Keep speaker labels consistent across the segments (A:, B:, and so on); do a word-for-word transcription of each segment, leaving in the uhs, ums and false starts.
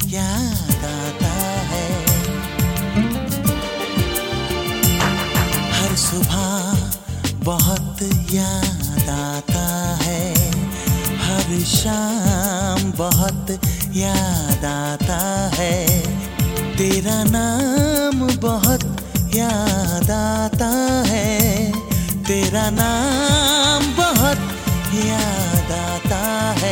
A: याद आता है। हर सुबह बहुत याद आता है, हर शाम बहुत याद आता है। तेरा नाम बहुत याद आता है, तेरा नाम बहुत याद आता है।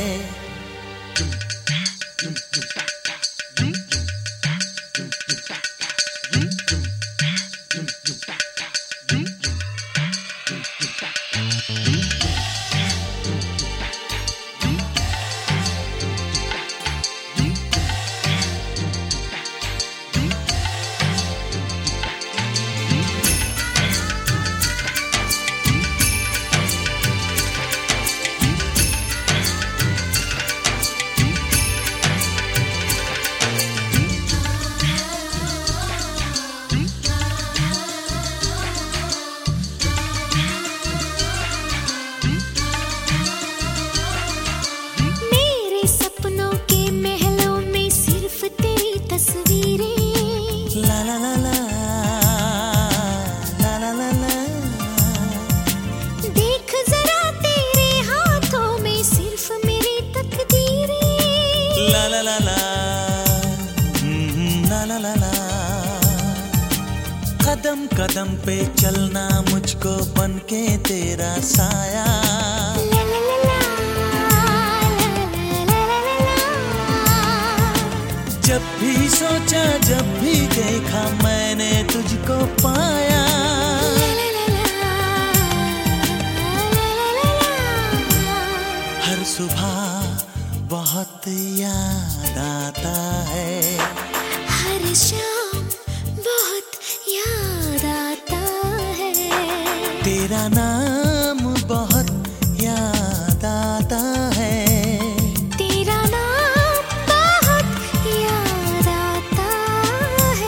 A: कदम कदम पे चलना मुझको बनके तेरा साया। जब भी सोचा जब भी देखा मैंने तुझको पाया। हर सुबह बहुत याद आता है,
B: हर शाम बहुत याद आता है।
A: तेरा नाम बहुत याद आता है,
B: तेरा नाम बहुत याद आता है।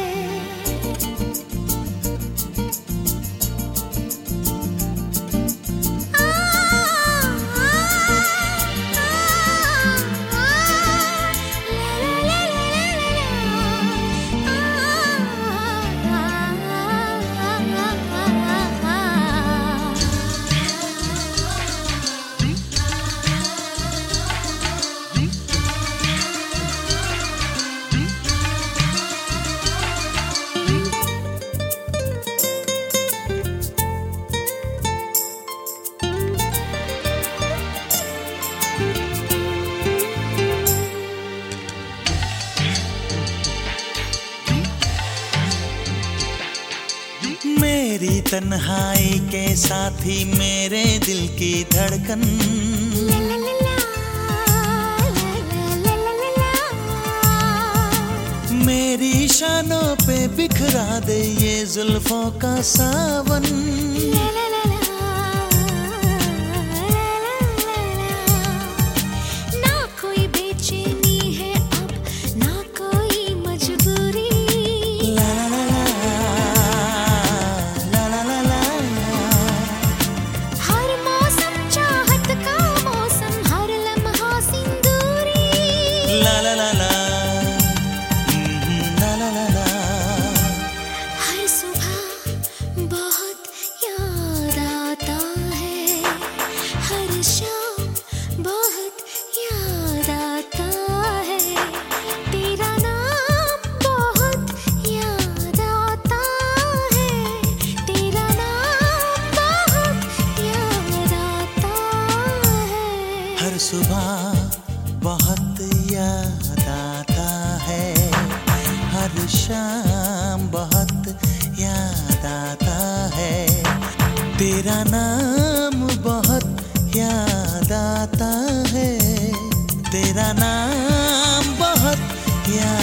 A: मेरी तन्हाई के साथी मेरे दिल की धड़कन। मेरी शानों पे बिखरा दे ये जुल्फों का सावन।
B: ना कोई बेचैनी है अब, ना कोई मजबूरी।
A: ला ला ला ला, ला ला ला ला।
B: हर सुबह बहुत याद आता है, हर शाम बहुत याद आता है। तेरा नाम बहुत याद आता है, तेरा नाम बहुत याद आता है।
A: हर सुबह बहुत याद आता है, हर शाम बहुत याद आता है। तेरा नाम बहुत याद आता है, तेरा नाम बहुत याद